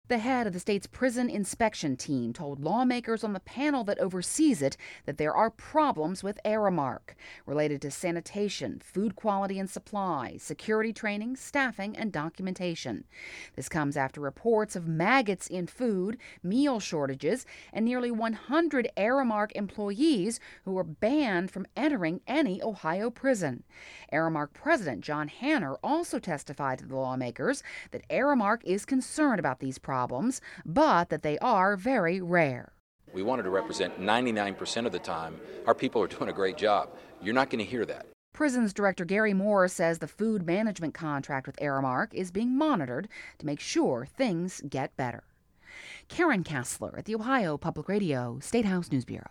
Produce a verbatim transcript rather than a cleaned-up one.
The head of the state's prison inspection team told lawmakers on the panel that oversees it that there are problems with Aramark related to sanitation, food quality and supply, security training, staffing, and documentation. This comes after reports of maggots in food, meal shortages, and nearly one hundred Aramark employees who were banned from entering any Ohio prison. Aramark President John Hanner also testified to the lawmakers that Aramark is concerned about these problems. problems, but that they are very rare. We wanted to represent ninety-nine percent of the time our people are doing a great job. You're not going to hear that. Prisons Director Gary Moore says the food management contract with Aramark is being monitored to make sure things get better. Karen Kassler at the Ohio Public Radio State House News Bureau.